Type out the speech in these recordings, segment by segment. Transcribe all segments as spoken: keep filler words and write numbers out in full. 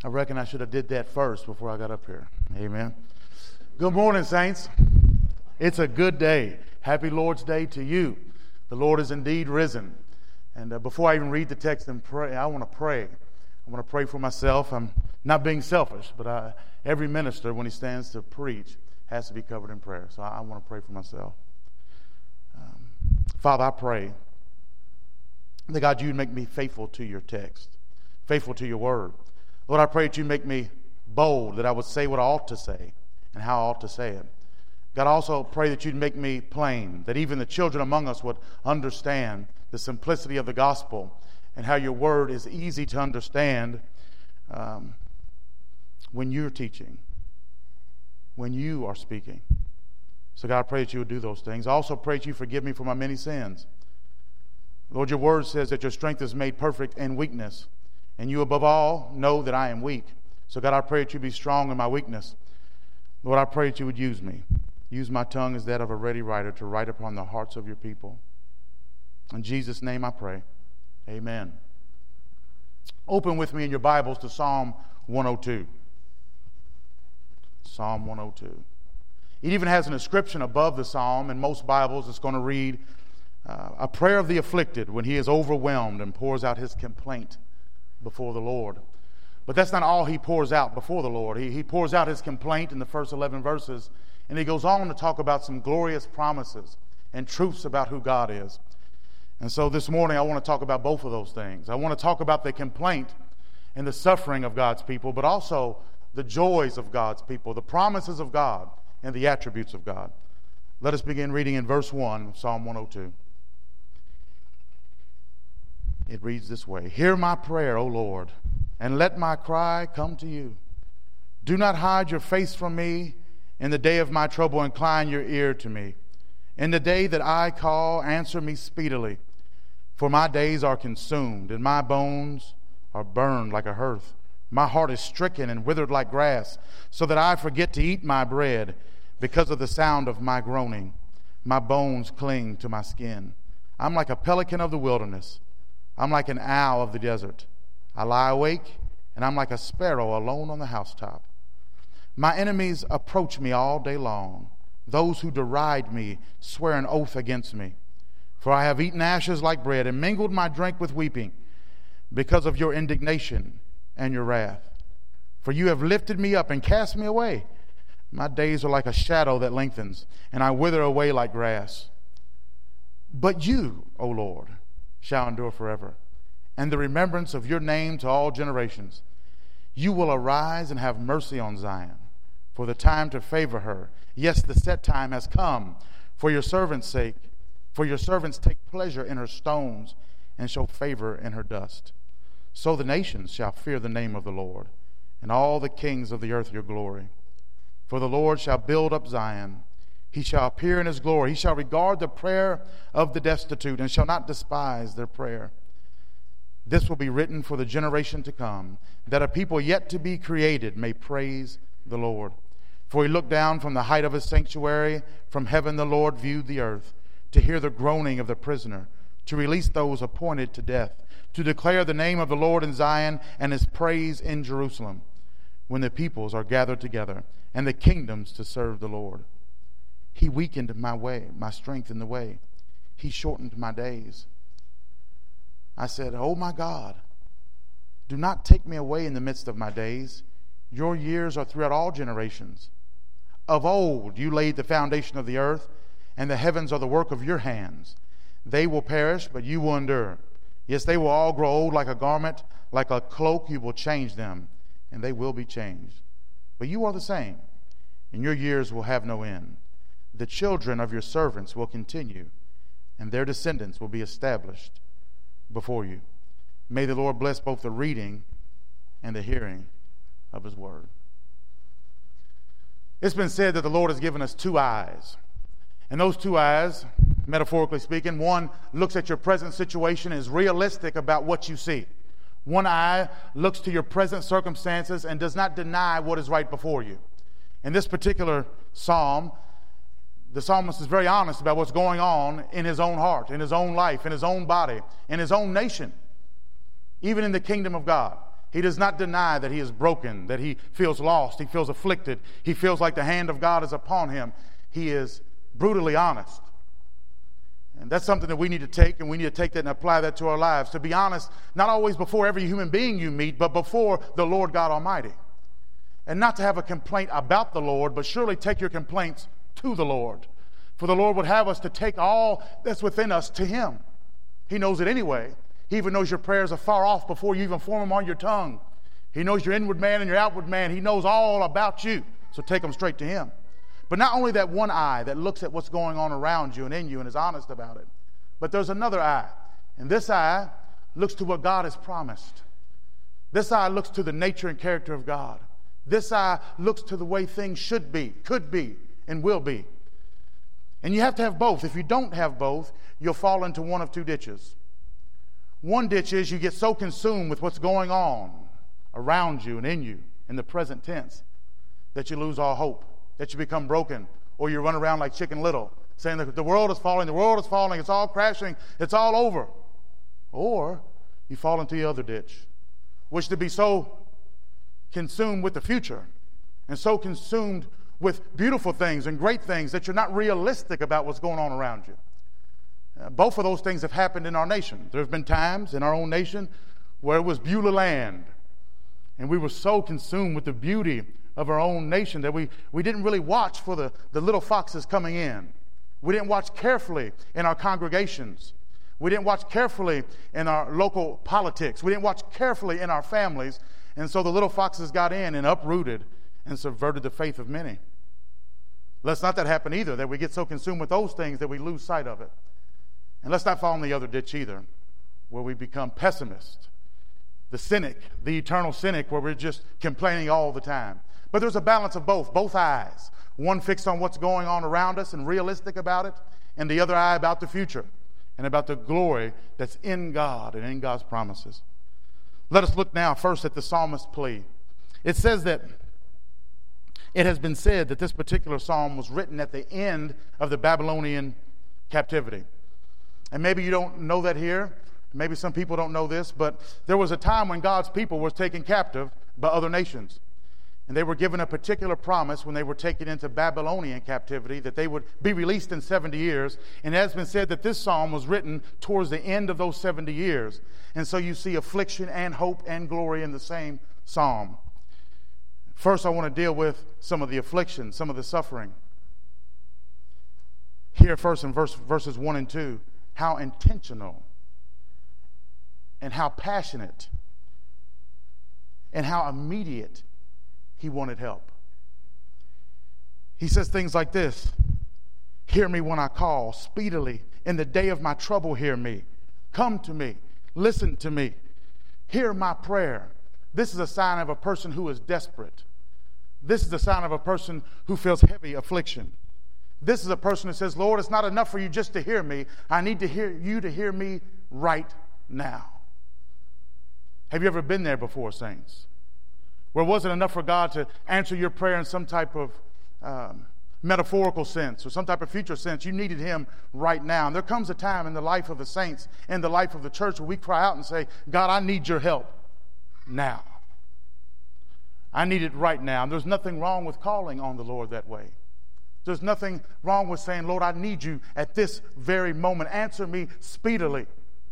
I reckon I should have did that first before I got up here. Amen. Good morning, saints. It's a good day. Happy Lord's Day to you. The Lord is indeed risen. And uh, before I even read the text and pray, I want to pray. I want to pray for myself. I'm not being selfish, but I, every minister, when he stands to preach, has to be covered in prayer. So I, I want to pray for myself. Um, Father, I pray that, God, you'd make me faithful to your text, faithful to your word. Lord, I pray that you make me bold, that I would say what I ought to say and how I ought to say it. God, I also pray that you'd make me plain, that even the children among us would understand the simplicity of the gospel and how your word is easy to understand um, when you're teaching, when you are speaking. So God, I pray that you would do those things. I also pray that you forgive me for my many sins. Lord, your word says that your strength is made perfect in weakness, and you above all know that I am weak. So God, I pray that you be strong in my weakness. Lord, I pray that you would use me. Use my tongue as that of a ready writer to write upon the hearts of your people. In Jesus' name I pray. Amen. Open with me in your Bibles to Psalm one oh two. Psalm one oh two. It even has an inscription above the psalm. In most Bibles, it's going to read, uh, a prayer of the afflicted when he is overwhelmed and pours out his complaint before the Lord. But that's not all he pours out before the Lord. He, he pours out his complaint in the first eleven verses, and he goes on to talk about some glorious promises and truths about who God is. And so this morning I want to talk about both of those things. I want to talk about the complaint and the suffering of God's people, but also the joys of God's people, the promises of God, and the attributes of God. Let us begin reading in verse one of Psalm one oh two. It reads this way: Hear my prayer, O Lord, and let my cry come to you. Do not hide your face from me. In the day of my trouble, incline your ear to me. In the day that I call, answer me speedily. For my days are consumed, and my bones are burned like a hearth. My heart is stricken and withered like grass, so that I forget to eat my bread because of the sound of my groaning. My bones cling to my skin. I'm like a pelican of the wilderness. I'm like an owl of the desert. I lie awake, and I'm like a sparrow alone on the housetop. My enemies approach me all day long. Those who deride me swear an oath against me. For I have eaten ashes like bread and mingled my drink with weeping because of your indignation and your wrath. For you have lifted me up and cast me away. My days are like a shadow that lengthens, and I wither away like grass. But you, O Lord, shall endure forever, and the remembrance of your name to all generations. You will arise and have mercy on Zion, for the time to favor her. Yes, the set time has come for your servant's sake. For your servants take pleasure in her stones and show favor in her dust. So the nations shall fear the name of the Lord, and all the kings of the earth your glory. For the Lord shall build up Zion. He shall appear in his glory. He shall regard the prayer of the destitute and shall not despise their prayer. This will be written for the generation to come, that a people yet to be created may praise the Lord. For he looked down from the height of his sanctuary. From heaven the Lord viewed the earth, to hear the groaning of the prisoner, to release those appointed to death, to declare the name of the Lord in Zion and his praise in Jerusalem, when the peoples are gathered together and the kingdoms to serve the Lord. He weakened my way, my strength in the way. He shortened my days. I said, Oh my God, do not take me away in the midst of my days. Your years are throughout all generations. Of old you laid the foundation of the earth, and the heavens are the work of your hands. They will perish, but you will endure. Yes, they will all grow old like a garment, like a cloak you will change them, and they will be changed. But you are the same, and your years will have no end. The children of your servants will continue, and their descendants will be established before you. May the Lord bless both the reading and the hearing of his word. It's been said that the Lord has given us two eyes. And those two eyes, metaphorically speaking, one looks at your present situation and is realistic about what you see. One eye looks to your present circumstances and does not deny what is right before you. In this particular psalm, the psalmist is very honest about what's going on in his own heart, in his own life, in his own body, in his own nation, even in the kingdom of God. He does not deny that he is broken, that he feels lost, he feels afflicted, he feels like the hand of God is upon him. He is brutally honest. And that's something that we need to take, and we need to take that and apply that to our lives. To be honest, not always before every human being you meet, but before the Lord God Almighty. And not to have a complaint about the Lord, but surely take your complaints to the Lord. For the Lord would have us to take all that's within us to him. He knows it anyway. He even knows your prayers are far off before you even form them on your tongue. He knows your inward man and your outward man. He knows all about you. So take them straight to him. But not only that one eye that looks at what's going on around you and in you and is honest about it, but there's another eye. And this eye looks to what God has promised. This eye looks to the nature and character of God. This eye looks to the way things should be, could be, and will be. And you have to have both. If you don't have both, you'll fall into one of two ditches. One ditch is you get so consumed with what's going on around you and in you in the present tense that you lose all hope, that you become broken, or you run around like Chicken Little saying that the world is falling, the world is falling, it's all crashing, it's all over. Or you fall into the other ditch, which to be so consumed with the future and so consumed with beautiful things and great things that you're not realistic about what's going on around you. Uh, both of those things have happened in our nation. There have been times in our own nation where it was Beulah land, and we were so consumed with the beauty of our own nation that we, we didn't really watch for the, the little foxes coming in. We didn't watch carefully in our congregations. We didn't watch carefully in our local politics. We didn't watch carefully in our families. And so the little foxes got in and uprooted and subverted the faith of many. Let's not that happen either, that we get so consumed with those things that we lose sight of it. And let's not fall in the other ditch either, where we become pessimists, the cynic, the eternal cynic, where we're just complaining all the time. But there's a balance of both, both eyes. One fixed on what's going on around us and realistic about it, and the other eye about the future and about the glory that's in God and in God's promises. Let us look now first at the psalmist's plea. It says that it has been said that this particular psalm was written at the end of the Babylonian captivity. And maybe you don't know that here. Maybe some people don't know this, but there was a time when God's people was taken captive by other nations. And they were given a particular promise when they were taken into Babylonian captivity that they would be released in seventy years. And it has been said that this psalm was written towards the end of those seventy years. And so you see affliction and hope and glory in the same psalm. First, I want to deal with some of the affliction, some of the suffering. Here first in verse, verses one and two, how intentional and how passionate and how immediate he wanted help. He says things like this: hear me when I call, speedily in the day of my trouble hear me. Come to me, listen to me, hear my prayer. This is a sign of a person who is desperate. This is a sign of a person who feels heavy affliction. This is a person who says, Lord, it's not enough for you just to hear me. I need to hear you to hear me right now. Have you ever been there before, saints? Where it wasn't enough for God to answer your prayer in some type of um, metaphorical sense or some type of future sense. You needed him right now. And there comes a time in the life of the saints, in the life of the church, where we cry out and say, God, I need your help now. I need it right now. And there's nothing wrong with calling on the Lord that way. There's nothing wrong with saying, Lord, I need you at this very moment. Answer me speedily.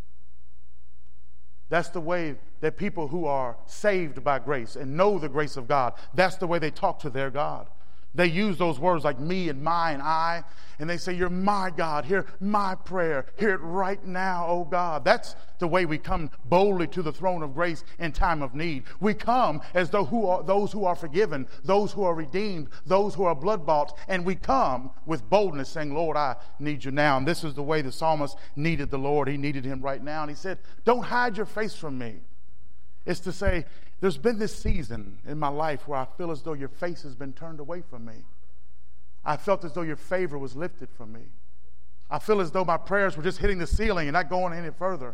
That's the way that people who are saved by grace and know the grace of God, that's the way they talk to their God. They use those words like me and my and I, and they say, you're my God. Hear my prayer. Hear it right now, oh God. That's the way we come boldly to the throne of grace in time of need. We come as though who are, those who are forgiven, those who are redeemed, those who are blood-bought, and we come with boldness saying, Lord, I need you now. And this is the way the psalmist needed the Lord. He needed him right now. And he said, don't hide your face from me. It's to say, there's been this season in my life where I feel as though your face has been turned away from me. I felt as though your favor was lifted from me. I feel as though my prayers were just hitting the ceiling and not going any further.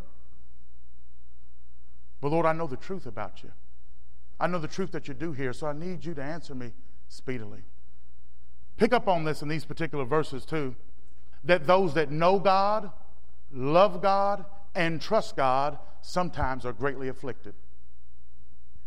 But Lord, I know the truth about you. I know the truth that you do here, so I need you to answer me speedily. Pick up on this in these particular verses too, that those that know God, love God, and trust God sometimes are greatly afflicted.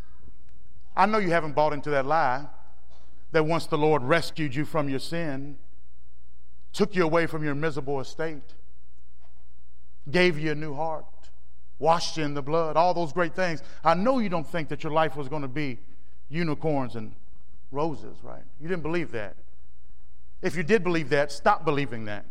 I know you haven't bought into that lie that once the Lord rescued you from your sin, took you away from your miserable estate, gave you a new heart, washed you in the blood, all those great things. I know you don't think that your life was going to be unicorns and roses, right? You didn't believe that. If you did believe that, stop believing that.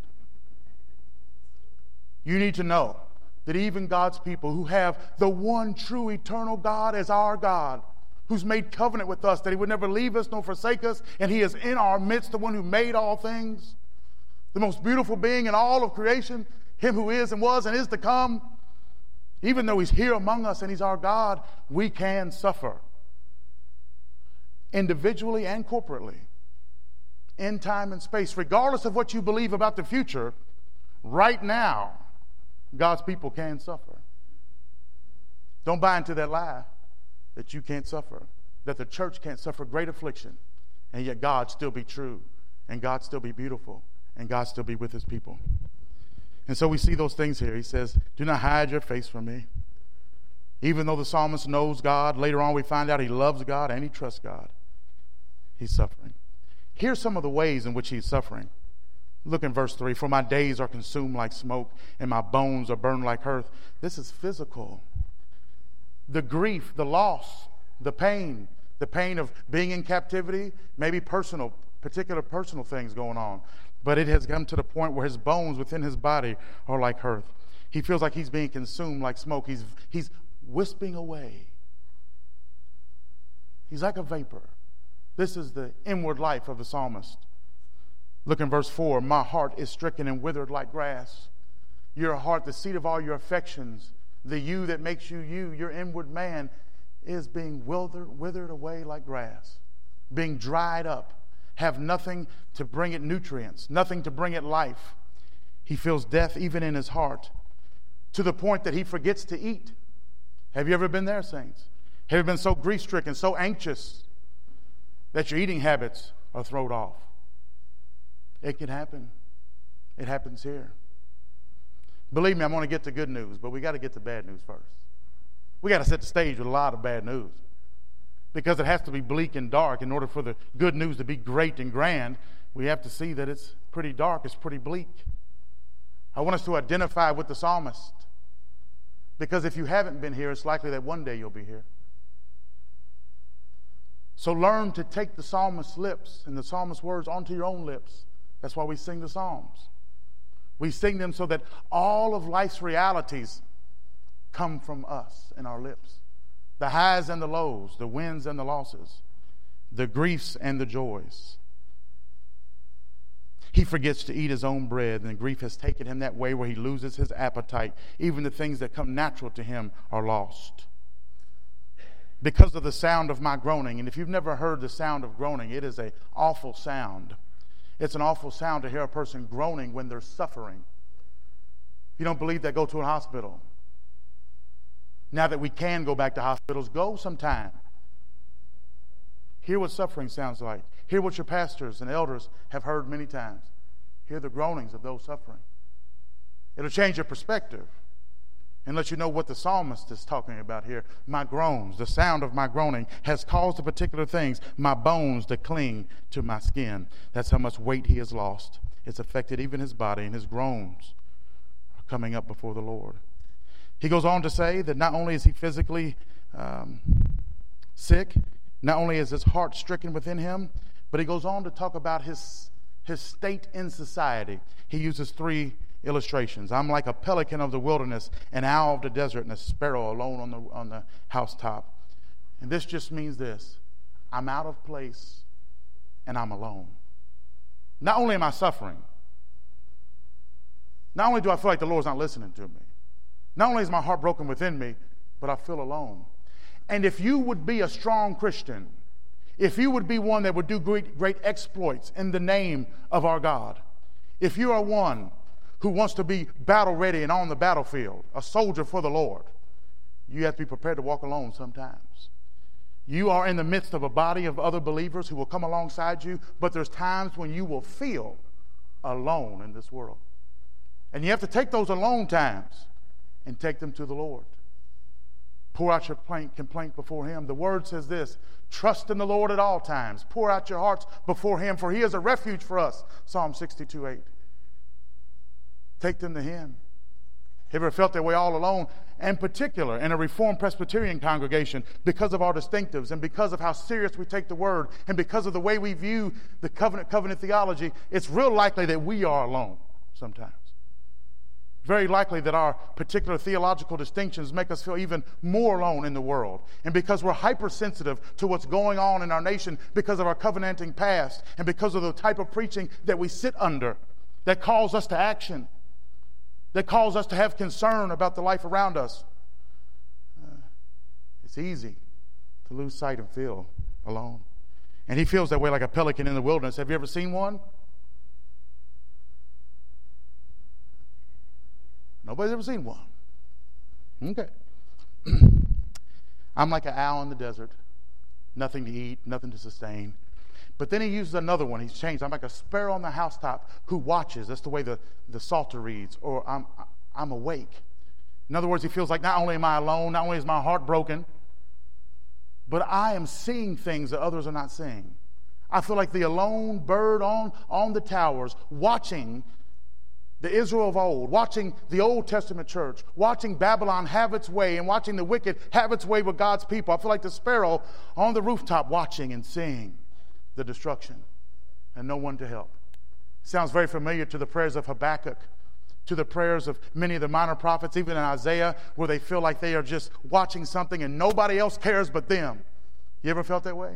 You need to know that even God's people who have the one true eternal God as our God, who's made covenant with us that he would never leave us nor forsake us, and he is in our midst, the one who made all things, the most beautiful being in all of creation, him who is and was and is to come. Even though he's here among us and he's our God, we can suffer individually and corporately in time and space. Regardless of what you believe about the future, right now, God's people can suffer. Don't buy into that lie that you can't suffer, that the church can't suffer great affliction, and yet God still be true, and God still be beautiful, and God still be with his people. And so we see those things here. He says, do not hide your face from me. Even though the psalmist knows God, later on we find out he loves God and he trusts God. He's suffering. Here's some of the ways in which he's suffering. Look in verse three. For my days are consumed like smoke, and my bones are burned like earth. This is physical. The grief, the loss, the pain, the pain of being in captivity, maybe personal, particular personal things going on. But it has come to the point where his bones within his body are like earth. He feels like he's being consumed like smoke. He's, he's wisping away. He's like a vapor. This is the inward life of the psalmist. Look in verse four. My heart is stricken and withered like grass. Your heart, the seat of all your affections, the you that makes you you, your inward man, is being withered, withered away like grass, being dried up, have nothing to bring it nutrients, nothing to bring it life. He feels death even in his heart, to the point that he forgets to eat. Have you ever been there, saints? Have you been so grief-stricken, so anxious, that your eating habits are thrown off? It can happen. It happens here. Believe me, I'm going to get to good news, but we got to get to bad news first. We got to set the stage with a lot of bad news, because it has to be bleak and dark in order for the good news to be great and grand. We have to see that it's pretty dark, it's pretty bleak. I want us to identify with the psalmist, because if you haven't been here, it's likely that one day you'll be here. So learn to take the psalmist's lips and the psalmist's words onto your own lips. That's why we sing the Psalms. We sing them so that all of life's realities come from us and our lips. The highs and the lows, the wins and the losses, the griefs and the joys. He forgets to eat his own bread, and grief has taken him that way where he loses his appetite. Even the things that come natural to him are lost because of the sound of my groaning. And if you've never heard the sound of groaning, it is an awful sound. It's an awful sound to hear a person groaning when they're suffering. If you don't believe that, go to a hospital. Now that we can go back to hospitals, go sometime. Hear what suffering sounds like. Hear what your pastors and elders have heard many times. Hear the groanings of those suffering. It'll change your perspective and let you know what the psalmist is talking about here. My groans, the sound of my groaning has caused the particular things, my bones to cling to my skin. That's how much weight he has lost. It's affected even his body, and his groans are coming up before the Lord. He goes on to say that not only is he physically um, sick, not only is his heart stricken within him, but he goes on to talk about his, his state in society. He uses three illustrations. I'm like a pelican of the wilderness, an owl of the desert, and a sparrow alone on the on the housetop. And this just means this: I'm out of place and I'm alone. Not only am I suffering, not only do I feel like the Lord's not listening to me, not only is my heart broken within me, but I feel alone. And if you would be a strong Christian, if you would be one that would do great, great exploits in the name of our God, if you are one who wants to be battle ready and on the battlefield, a soldier for the Lord, you have to be prepared to walk alone sometimes. You are in the midst of a body of other believers who will come alongside you, but there's times when you will feel alone in this world. And you have to take those alone times and take them to the Lord. Pour out your complaint before him. The word says this: trust in the Lord at all times. Pour out your hearts before him, for he is a refuge for us. Psalm sixty-two eight. Take them to him. Have you ever felt that way all alone? In particular, in a Reformed Presbyterian congregation, because of our distinctives and because of how serious we take the word and because of the way we view the covenant covenant theology, it's real likely that we are alone sometimes. Very likely that our particular theological distinctions make us feel even more alone in the world. And because we're hypersensitive to what's going on in our nation because of our covenanting past and because of the type of preaching that we sit under that calls us to action, that calls us to have concern about the life around us, uh, it's easy to lose sight and feel alone. And he feels that way like a pelican in the wilderness. Have you ever seen one? Nobody's ever seen one. Okay. I'm like an owl in the desert. Nothing to eat, nothing to sustain. But then he uses another one. He's changed. I'm like a sparrow on the housetop who watches. That's the way the, the Psalter reads. Or I'm, I'm awake. In other words, he feels like not only am I alone, not only is my heart broken, but I am seeing things that others are not seeing. I feel like the alone bird on, on the towers watching the Israel of old, watching the Old Testament church, watching Babylon have its way and watching the wicked have its way with God's people. I feel like the sparrow on the rooftop watching and seeing the destruction and no one to help. Sounds very familiar to the prayers of Habakkuk, to the prayers of many of the minor prophets, even in Isaiah, where they feel like they are just watching something and nobody else cares but them. You ever felt that way?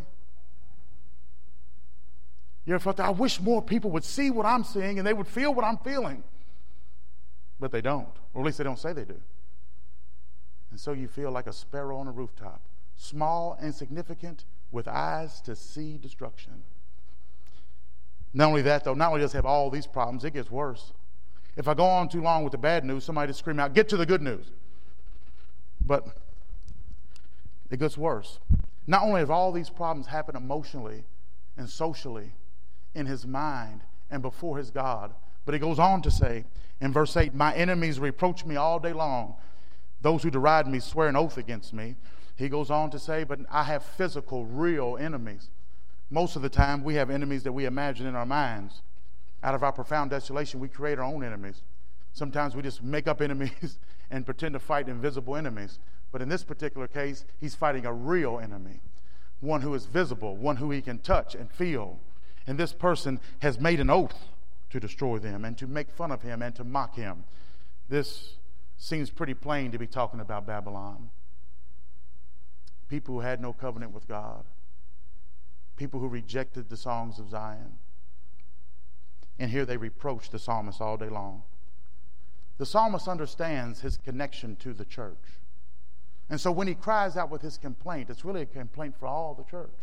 You ever felt that? I wish more people would see what I'm seeing and they would feel what I'm feeling. But they don't, or at least they don't say they do. And so you feel like a sparrow on a rooftop, small, insignificant, with eyes to see destruction. Not only that, though, not only does it have all these problems, it gets worse. If I go on too long with the bad news, somebody just scream out, get to the good news. But it gets worse. Not only have all these problems happened emotionally and socially in his mind and before his God, but he goes on to say in verse eight, my enemies reproach me all day long. Those who deride me swear an oath against me. He goes on to say, but I have physical, real enemies. Most of the time, we have enemies that we imagine in our minds. Out of our profound desolation, we create our own enemies. Sometimes we just make up enemies and pretend to fight invisible enemies. But in this particular case, he's fighting a real enemy, one who is visible, one who he can touch and feel. And this person has made an oath to destroy them and to make fun of him and to mock him. This seems pretty plain to be talking about Babylon. People who had no covenant with God. People who rejected the songs of Zion. And here they reproach the psalmist all day long. The psalmist understands his connection to the church. And so when he cries out with his complaint, it's really a complaint for all the church.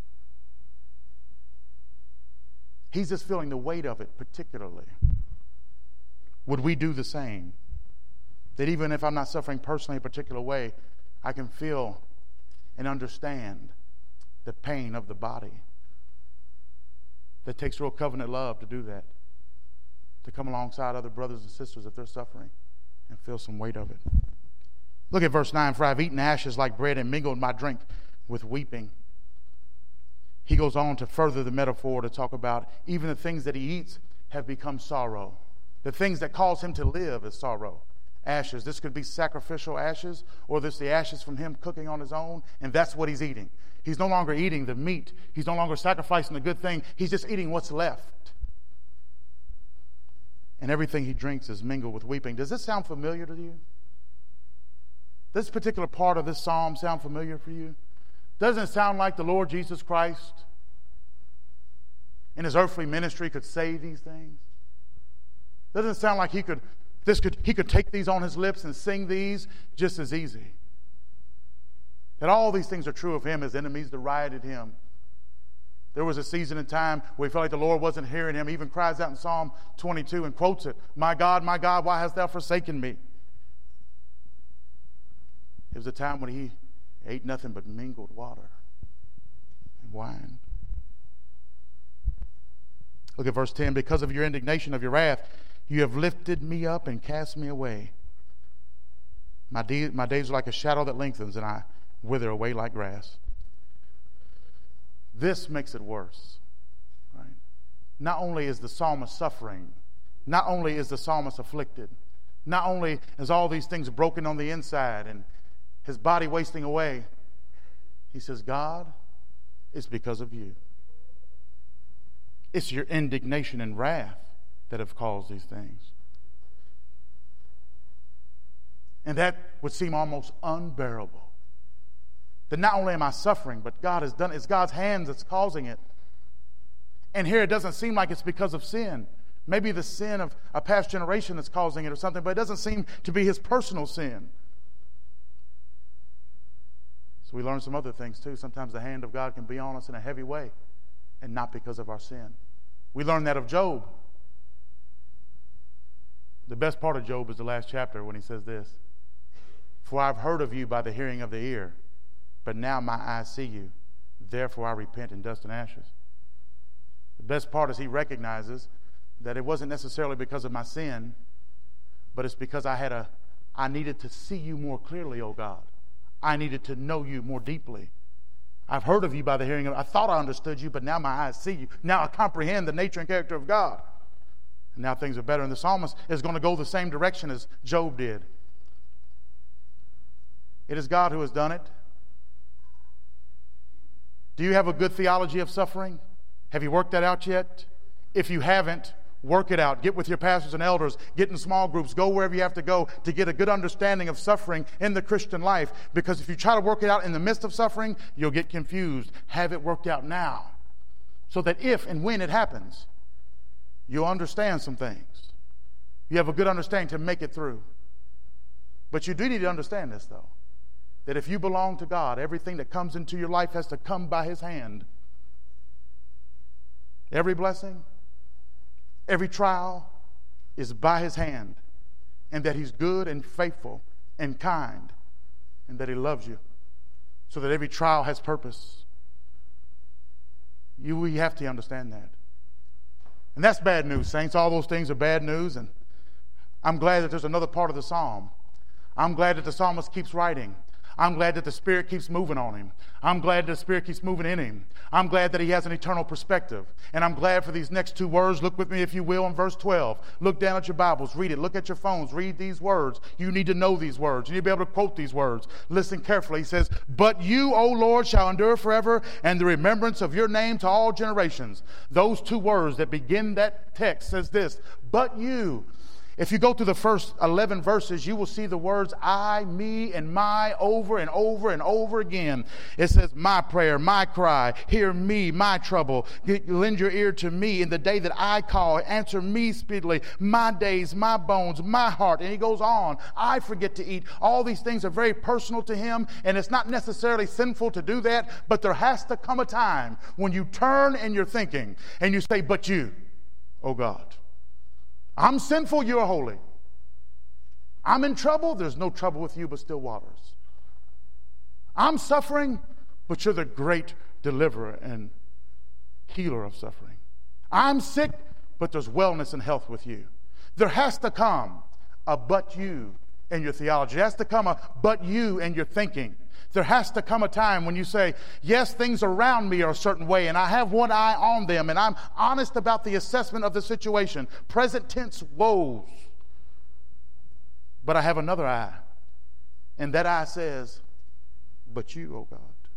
He's just feeling the weight of it particularly. Would we do the same? That even if I'm not suffering personally a particular way, I can feel and understand the pain of the body. That takes real covenant love to do that. To come alongside other brothers and sisters if they're suffering and feel some weight of it. Look at verse nine. For I've eaten ashes like bread and mingled my drink with weeping. He goes on to further the metaphor to talk about even the things that he eats have become sorrow. The things that cause him to live is sorrow. Ashes. This could be sacrificial ashes, or this the ashes from him cooking on his own, and that's what he's eating. He's no longer eating the meat. He's no longer sacrificing the good thing. He's just eating what's left. And everything he drinks is mingled with weeping. Does this sound familiar to you? This particular part of this psalm sound familiar for you? Doesn't it sound like the Lord Jesus Christ in his earthly ministry could say these things? Doesn't it sound like he could this could he could take these on his lips and sing these just as easy? That all these things are true of him. His enemies derided him. There was a season in time where he felt like the Lord wasn't hearing him. He even cries out in Psalm twenty-two and quotes it. My God, my God, why hast thou forsaken me? It was a time when he ate nothing but mingled water and wine. Look at verse ten. Because of your indignation of your wrath, you have lifted me up and cast me away. My, de- my days are like a shadow that lengthens, and I wither away like grass. This makes it worse. Right? Not only is the psalmist suffering, not only is the psalmist afflicted, not only is all these things broken on the inside and his body wasting away, he says, God, it's because of you. It's your indignation and wrath that have caused these things. And that would seem almost unbearable. That not only am I suffering, but God has done it. It's God's hands that's causing it. And here it doesn't seem like it's because of sin. Maybe the sin of a past generation that's causing it or something, but it doesn't seem to be his personal sin. So we learn some other things too. Sometimes the hand of God can be on us in a heavy way and not because of our sin. We learn that of Job. The best part of Job is the last chapter when he says this: "For I've heard of you by the hearing of the ear, but now my eyes see you. Therefore I repent in dust and ashes." The best part is he recognizes that it wasn't necessarily because of my sin, but it's because I had a, I needed to see you more clearly, oh God. I needed to know you more deeply. I've heard of you by the hearing of, I thought I understood you, but now my eyes see you. Now I comprehend the nature and character of God. And now things are better. And the psalmist is going to go the same direction as Job did. It is God who has done it. Do you have a good theology of suffering? Have you worked that out yet? If you haven't, work it out. Get with your pastors and elders. Get in small groups. Go wherever you have to go to get a good understanding of suffering in the Christian life. Because if you try to work it out in the midst of suffering, you'll get confused. Have it worked out now, so that if and when it happens, you'll understand some things. You have a good understanding to make it through. But you do need to understand this, though, that if you belong to God, everything that comes into your life has to come by his hand. Every blessing, every trial is by his hand, and that he's good and faithful and kind, and that he loves you, so that every trial has purpose. You, we have to understand that. And that's bad news, saints. All those things are bad news, and I'm glad that there's another part of the psalm. I'm glad that the psalmist keeps writing. I'm glad that the Spirit keeps moving on him. I'm glad that the Spirit keeps moving in him. I'm glad that he has an eternal perspective. And I'm glad for these next two words. Look with me, if you will, in verse twelve. Look down at your Bibles. Read it. Look at your phones. Read these words. You need to know these words. You need to be able to quote these words. Listen carefully. He says, "But you, O Lord, shall endure forever, and the remembrance of your name to all generations." Those two words that begin that text says this: "But you." If you go through the first eleven verses, you will see the words I, me, and my over and over and over again. It says, my prayer, my cry, hear me, my trouble. Lend your ear to me in the day that I call. Answer me speedily. My days, my bones, my heart. And he goes on. I forget to eat. All these things are very personal to him, and it's not necessarily sinful to do that, but there has to come a time when you turn in your thinking and you say, but you, oh God. I'm sinful, you're holy. I'm in trouble, there's no trouble with you but still waters. I'm suffering, but you're the great deliverer and healer of suffering. I'm sick, but there's wellness and health with you. There has to come a but you in your theology. There has to come a but you in your thinking. There has to come a time when you say, yes, things around me are a certain way, and I have one eye on them, and I'm honest about the assessment of the situation. Present tense woes. But I have another eye, and that eye says, but you, oh God.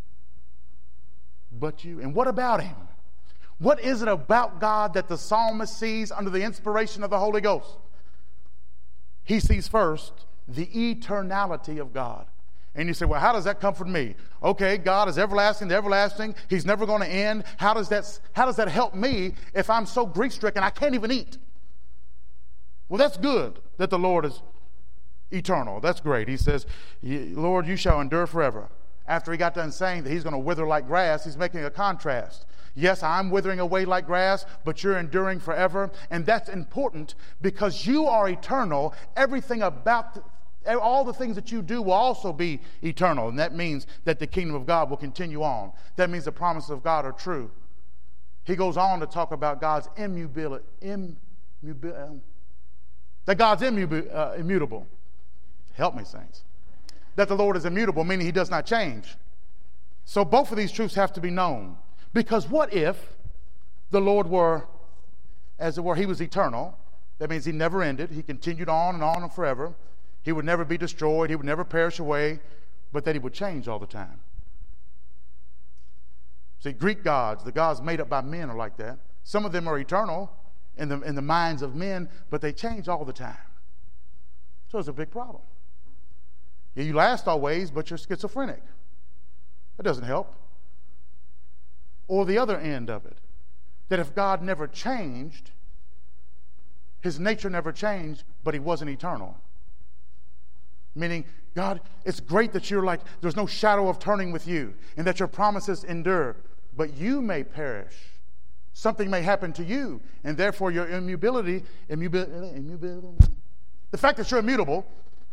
But you. And what about him? What is it about God that the psalmist sees under the inspiration of the Holy Ghost? He sees first the eternality of God. And you say, well, how does that comfort me? Okay, God is everlasting to everlasting. He's never going to end. How does that, how does that help me if I'm so grief-stricken I can't even eat? Well, that's good that the Lord is eternal. That's great. He says, Lord, you shall endure forever. After he got done saying that he's going to wither like grass, he's making a contrast. Yes, I'm withering away like grass, but you're enduring forever. And that's important because you are eternal. Everything about all the things that you do will also be eternal. And that means that the kingdom of God will continue on. That means the promises of God are true. He goes on to talk about God's immutability. Immubil, that God's immubil, uh, immutable. Help me, saints. that the Lord is immutable, meaning he does not change. So both of these truths have to be known. Because what if the Lord were, as it were, he was eternal? That means he never ended. He continued on and on and forever. He would never be destroyed. He would never perish away, but that he would change all the time. See, Greek gods, the gods made up by men are like that. Some of them are eternal in the, in the minds of men, but they change all the time. So it's a big problem. Yeah, you last always, but you're schizophrenic. That doesn't help. Or the other end of it, that if God never changed, his nature never changed, but he wasn't eternal. Meaning, God, it's great that you're like, there's no shadow of turning with you, and that your promises endure, but you may perish. Something may happen to you, and therefore your immutability, immutability, immutability the fact that you're immutable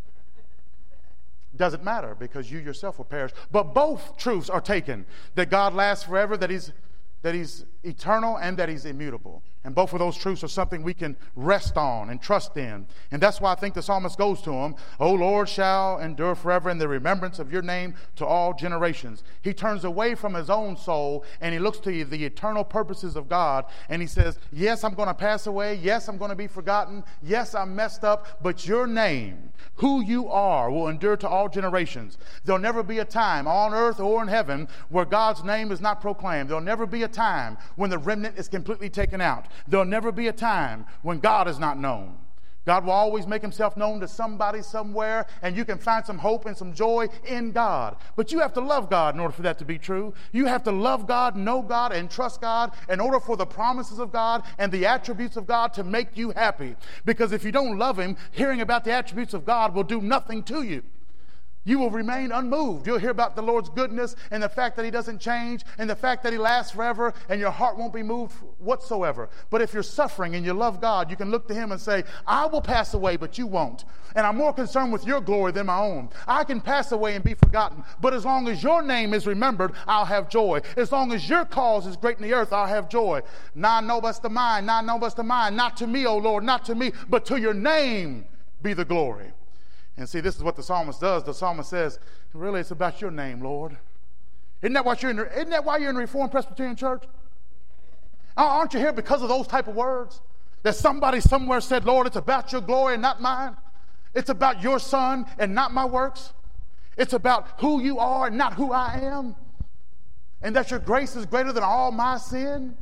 doesn't matter because you yourself will perish. But both truths are taken, that God lasts forever, that he's that he's eternal, and that he's immutable. And both of those truths are something we can rest on and trust in. And that's why I think the psalmist goes to him, O Lord shall endure forever in the remembrance of your name to all generations. He turns away from his own soul and he looks to the eternal purposes of God, and he says, yes, I'm going to pass away. Yes, I'm going to be forgotten. Yes, I'm messed up, but your name, who you are, will endure to all generations. There'll never be a time on earth or in heaven where God's name is not proclaimed. There'll never be a time when the remnant is completely taken out. There'll never be a time when God is not known. God will always make himself known to somebody somewhere, and you can find some hope and some joy in God. But you have to love God in order for that to be true. You have to love God, know God, and trust God in order for the promises of God and the attributes of God to make you happy. Because if you don't love him, hearing about the attributes of God will do nothing to you. You will remain unmoved. You'll hear about the Lord's goodness and the fact that he doesn't change and the fact that he lasts forever, and your heart won't be moved whatsoever. But if you're suffering and you love God, you can look to him and say, I will pass away, but you won't. And I'm more concerned with your glory than my own. I can pass away and be forgotten, but as long as your name is remembered, I'll have joy. As long as your cause is great in the earth, I'll have joy. Non nobis to mine, non nobis to mine, not to me, O Lord, not to me, but to your name be the glory. And see, this is what the psalmist does. The psalmist says, really, it's about your name, Lord. Isn't that, what you're in, isn't that why you're in the Reformed Presbyterian Church? Aren't you here because of those type of words? That somebody somewhere said, Lord, it's about your glory and not mine. It's about your son and not my works. It's about who you are and not who I am. And that your grace is greater than all my sin.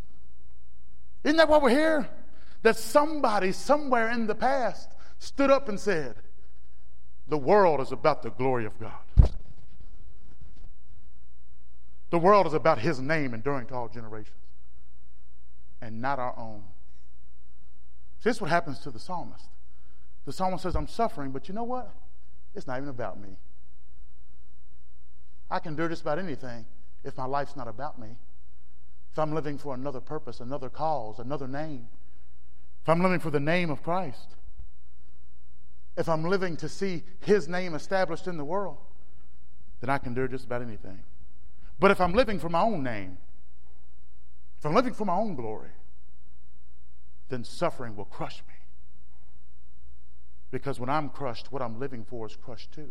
Isn't that why we're here? That somebody somewhere in the past stood up and said, the world is about the glory of God. The world is about his name enduring to all generations, and not our own. See, this is what happens to the psalmist. The psalmist says, I'm suffering, but you know what? It's not even about me. I can endure just about anything if my life's not about me. If I'm living for another purpose, another cause, another name. If I'm living for the name of Christ. If I'm living to see his name established in the world, then I can endure just about anything. But if I'm living for my own name, if I'm living for my own glory, then suffering will crush me. Because when I'm crushed, what I'm living for is crushed too.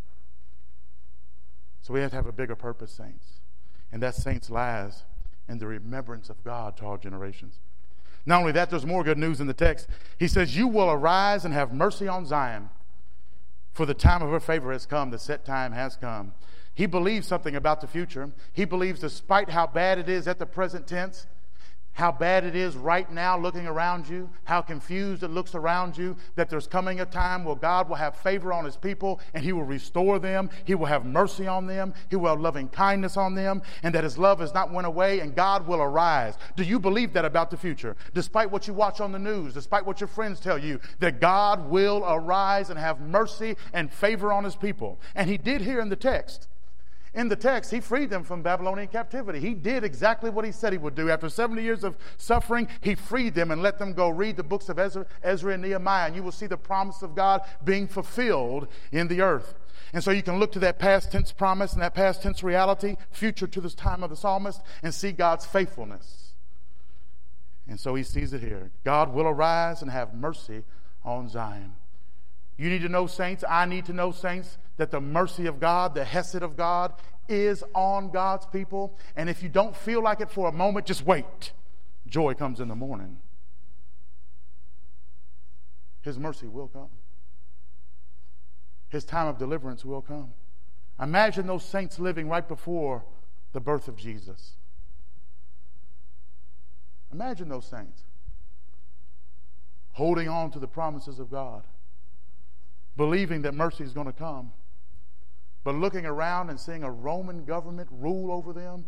So we have to have a bigger purpose, saints. And that, saints, lies in the remembrance of God to all generations. Not only that, there's more good news in the text. He says, you will arise and have mercy on Zion, for the time of her favor has come, the set time has come. He believes something about the future. He believes, despite how bad it is at the present tense, how bad it is right now looking around you, how confused it looks around you, that there's coming a time where God will have favor on his people and he will restore them. He will have mercy on them. He will have loving kindness on them, and that his love has not went away, and God will arise. Do you believe that about the future? Despite what you watch on the news, despite what your friends tell you, that God will arise and have mercy and favor on his people. And he did here in the text. In the text, he freed them from Babylonian captivity. He did exactly what he said he would do. After seventy years of suffering, he freed them and let them go. Read the books of Ezra, Ezra and Nehemiah, and you will see the promise of God being fulfilled in the earth. And so you can look to that past tense promise and that past tense reality, future to this time of the psalmist, and see God's faithfulness. And so he sees it here. God will arise and have mercy on Zion. You need to know, saints, I need to know, saints, that the mercy of God, the hesed of God, is on God's people. And if you don't feel like it for a moment, just wait. Joy comes in the morning. His mercy will come. His time of deliverance will come. Imagine those saints living right before the birth of Jesus. Imagine those saints holding on to the promises of God, believing that mercy is going to come, but looking around and seeing a Roman government rule over them,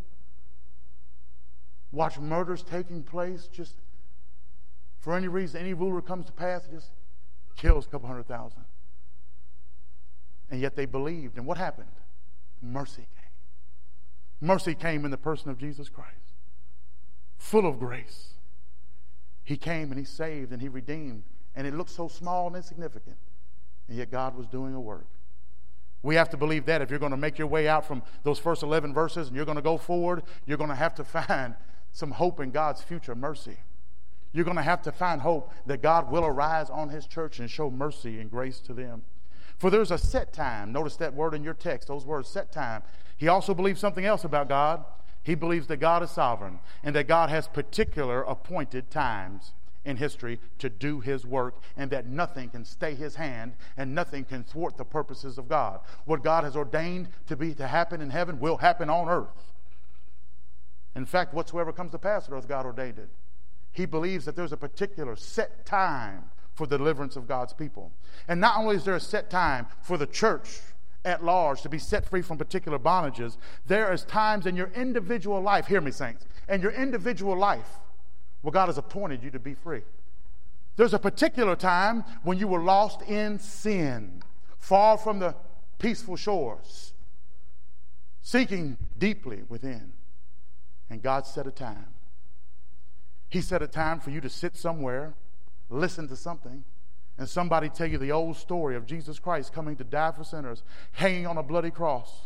watch murders taking place, just for any reason, any ruler comes to pass, it just kills a couple hundred thousand. And yet they believed. And what happened? Mercy came. Mercy came in the person of Jesus Christ, full of grace. He came and he saved and he redeemed. And it looked so small and insignificant. And yet God was doing a work. We have to believe that if you're going to make your way out from those first eleven verses and you're going to go forward, you're going to have to find some hope in God's future mercy. You're going to have to find hope that God will arise on his church and show mercy and grace to them. For there's a set time. Notice that word in your text, those words, set time. He also believes something else about God. He believes that God is sovereign and that God has particular appointed times in history to do his work, and that nothing can stay his hand and nothing can thwart the purposes of God. What God has ordained to be to happen in heaven will happen on earth. In fact, whatsoever comes to pass on earth, God ordained it. He believes that there's a particular set time for the deliverance of God's people. And not only is there a set time for the church at large to be set free from particular bondages, there is times in your individual life, hear me, saints, in your individual life where God has appointed you to be free. There's a particular time when you were lost in sin, far from the peaceful shores, seeking deeply within. And God set a time. He set a time for you to sit somewhere, listen to something, and somebody tell you the old story of Jesus Christ coming to die for sinners, hanging on a bloody cross,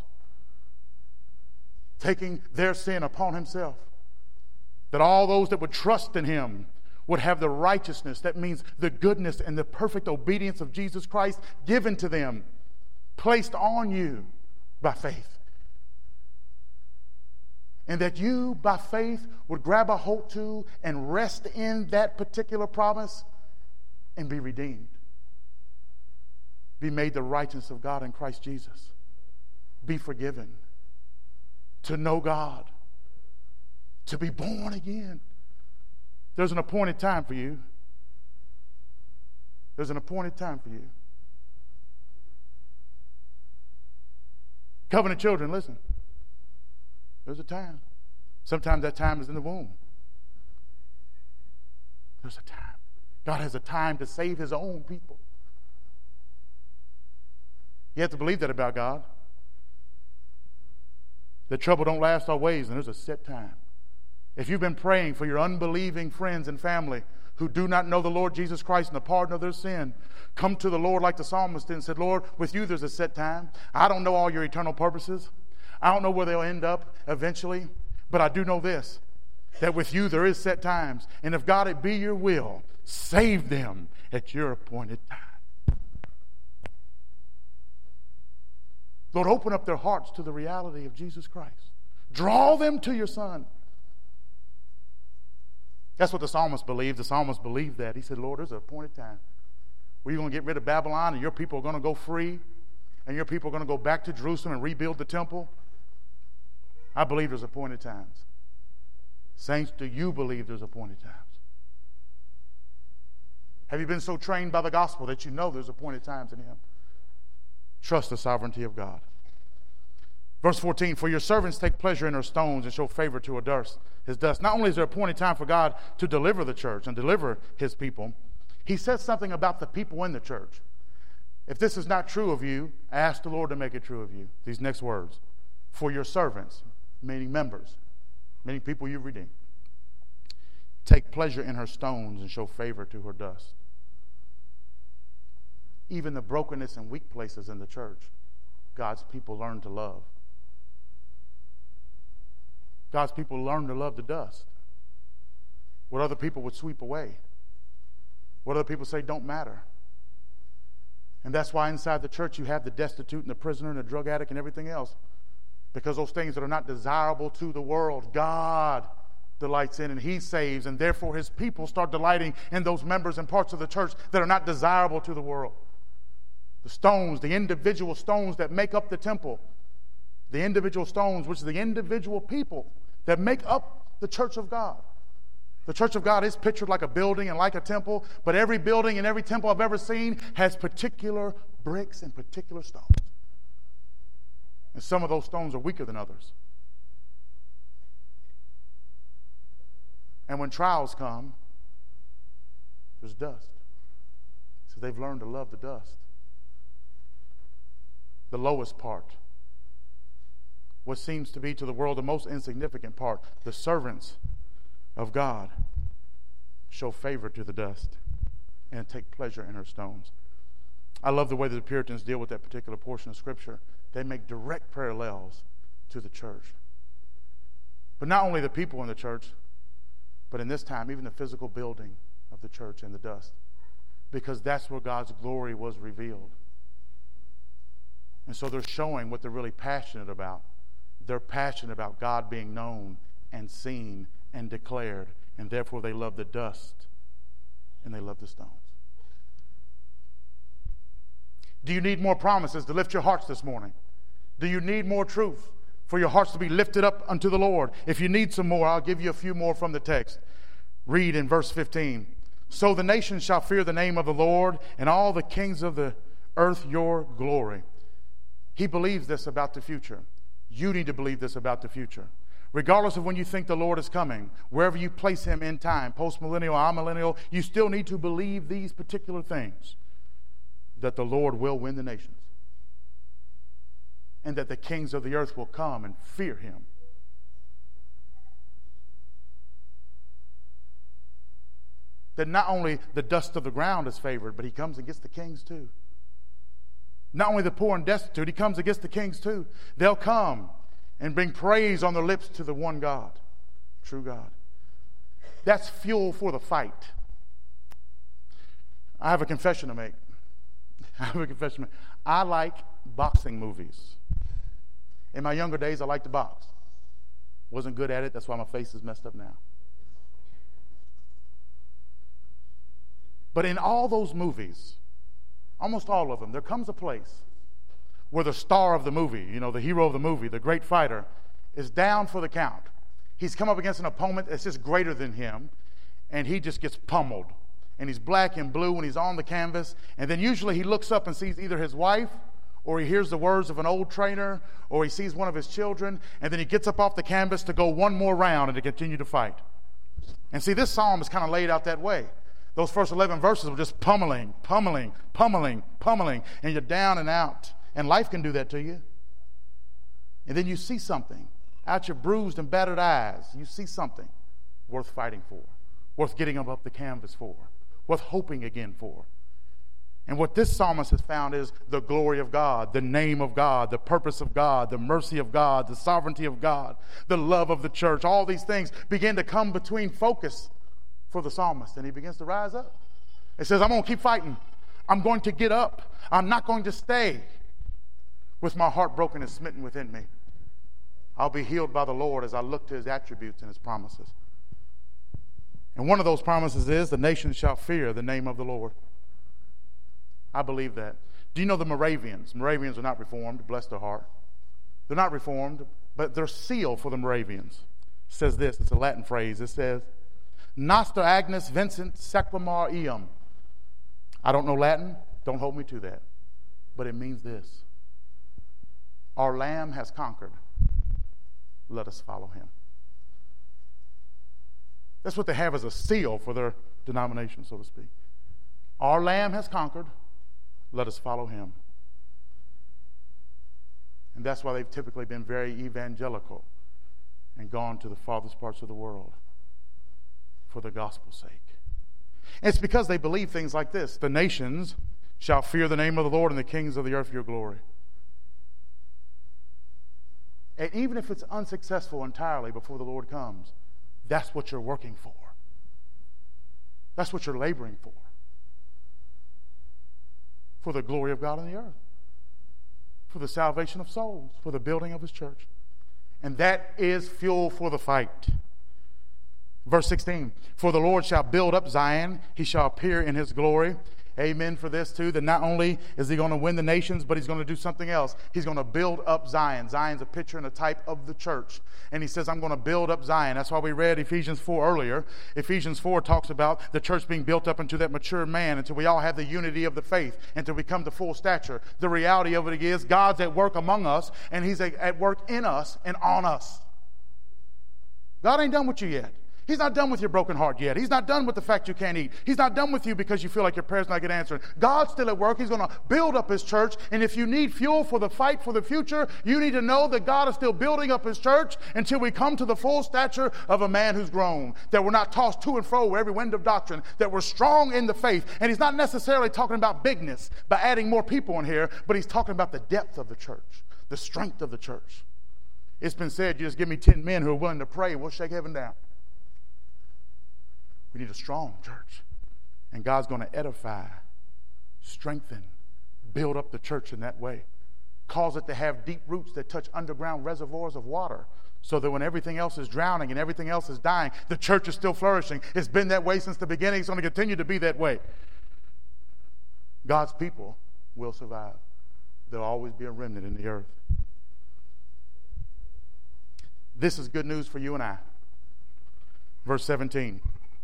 taking their sin upon himself, that all those that would trust in him would have the righteousness, that means the goodness and the perfect obedience of Jesus Christ given to them, placed on you by faith. And that you, by faith, would grab a hold to and rest in that particular promise and be redeemed. Be made the righteousness of God in Christ Jesus. Be forgiven. To know God. To be born again. There's an appointed time for you. There's an appointed time for you. Covenant children, listen. There's a time. Sometimes that time is in the womb. There's a time. God has a time to save his own people. You have to believe that about God. That trouble don't last always, and there's a set time. If you've been praying for your unbelieving friends and family who do not know the Lord Jesus Christ and the pardon of their sin, come to the Lord like the psalmist did and said, Lord, with you there's a set time. I don't know all your eternal purposes. I don't know where they'll end up eventually, but I do know this, that with you there is set times. And if God, it be your will, save them at your appointed time. Lord, open up their hearts to the reality of Jesus Christ. Draw them to your Son. That's what the psalmist believed. The psalmist believed that. He said, Lord, there's an appointed time where you're going to get rid of Babylon and your people are going to go free and your people are going to go back to Jerusalem and rebuild the temple. I believe there's appointed times. Saints, do you believe there's appointed times? Have you been so trained by the gospel that you know there's appointed times in him? Trust the sovereignty of God. Verse fourteen, for your servants take pleasure in her stones and show favor to her dust, his dust. Not only is there appointed time for God to deliver the church and deliver his people, he says something about the people in the church. If this is not true of you, ask the Lord to make it true of you. These next words. For your servants, meaning members, meaning people you've redeemed, take pleasure in her stones and show favor to her dust. Even the brokenness and weak places in the church, God's people learn to love. God's people learn to love the dust. What other people would sweep away. What other people say don't matter. And that's why inside the church you have the destitute and the prisoner and the drug addict and everything else. Because those things that are not desirable to the world, God delights in and He saves. And therefore His people start delighting in those members and parts of the church that are not desirable to the world. The stones, the individual stones that make up the temple. The individual stones, which are the individual people that make up the church of God. The church of God is pictured like a building and like a temple, but every building and every temple I've ever seen has particular bricks and particular stones. And some of those stones are weaker than others. And when trials come, there's dust. So they've learned to love the dust. The lowest part. What seems to be to the world the most insignificant part. The servants of God show favor to the dust and take pleasure in her stones. I love the way that the Puritans deal with that particular portion of Scripture. They make direct parallels to the church. But not only the people in the church, but in this time, even the physical building of the church and the dust. Because that's where God's glory was revealed. And so they're showing what they're really passionate about. They're passionate about God being known and seen and declared, and therefore they love the dust and they love the stones. Do you need more promises to lift your hearts this morning? Do you need more truth for your hearts to be lifted up unto the Lord? If you need some more, I'll give you a few more from the text. Read in verse fifteen. So the nations shall fear the name of the Lord, and all the kings of the earth your glory. He believes this about the future. You need to believe this about the future. Regardless of when you think the Lord is coming, wherever you place Him in time, post-millennial, amillennial, you still need to believe these particular things. That the Lord will win the nations. And that the kings of the earth will come and fear Him. That not only the dust of the ground is favored, but He comes and gets the kings too. Not only the poor and destitute, He comes against the kings too. They'll come and bring praise on their lips to the one God, true God. That's fuel for the fight. I have a confession to make. I have a confession to make. I like boxing movies. In my younger days, I liked to box. Wasn't good at it. That's why my face is messed up now. But in all those movies, almost all of them, there comes a place where the star of the movie, you know, the hero of the movie, the great fighter, is down for the count. He's come up against an opponent that's just greater than him, and he just gets pummeled. And he's black and blue, and he's on the canvas. And then usually he looks up and sees either his wife, or he hears the words of an old trainer, or he sees one of his children, and then he gets up off the canvas to go one more round and to continue to fight. And see, this psalm is kind of laid out that way. Those first eleven verses were just pummeling, pummeling, pummeling, pummeling, and you're down and out. And life can do that to you. And then you see something out your bruised and battered eyes. You see something worth fighting for, worth getting up the canvas for, worth hoping again for. And what this psalmist has found is the glory of God, the name of God, the purpose of God, the mercy of God, the sovereignty of God, the love of the church. All these things begin to come between focus for the psalmist, and he begins to rise up. It says, I'm going to keep fighting. I'm going to get up. I'm not going to stay with my heart broken and smitten within me. I'll be healed by the Lord as I look to His attributes and His promises. And one of those promises is the nations shall fear the name of the Lord. I believe that. Do you know the Moravians? Moravians are not Reformed, bless their heart. They're not Reformed, but their seal for the Moravians says this. It's a Latin phrase. It says, Noster Agnes Vincent Sequamar Eum. I don't know Latin. Don't hold me to that. But it means this. Our Lamb has conquered. Let us follow Him. That's what they have as a seal for their denomination, so to speak. Our Lamb has conquered. Let us follow Him. And that's why they've typically been very evangelical and gone to the farthest parts of the world for the gospel's sake. And it's because they believe things like this. The nations shall fear the name of the Lord, and the kings of the earth your glory. And even if it's unsuccessful entirely before the Lord comes, that's what you're working for. That's what you're laboring for. for the glory of God on the earth, for the salvation of souls, for the building of his church. And that is fuel for the fight. Verse sixteen, for the Lord shall build up Zion, he shall appear in his glory. Amen for this too, that not only is he going to win the nations, but he's going to do something else. He's going to build up Zion. Zion's a picture and a type of the church. And he says, I'm going to build up Zion. That's why we read Ephesians four earlier. Ephesians four talks about the church being built up into that mature man, until we all have the unity of the faith, until we come to full stature. The reality of it is God's at work among us, and he's at work in us and on us. God ain't done with you yet. He's not done with your broken heart yet. He's not done with the fact you can't eat. He's not done with you because you feel like your prayers not get answered. God's still at work. He's going to build up his church. And if you need fuel for the fight for the future, you need to know that God is still building up his church until we come to the full stature of a man who's grown. That we're not tossed to and fro with every wind of doctrine. That we're strong in the faith. And he's not necessarily talking about bigness by adding more people in here, but he's talking about the depth of the church, the strength of the church. It's been said, you just give me ten men who are willing to pray, we'll shake heaven down. We need a strong church. And God's going to edify, strengthen, build up the church in that way. Cause it to have deep roots that touch underground reservoirs of water, so that when everything else is drowning and everything else is dying, the church is still flourishing. It's been that way since the beginning. It's going to continue to be that way. God's people will survive. There'll always be a remnant in the earth. This is good news for you and I. Verse seventeen.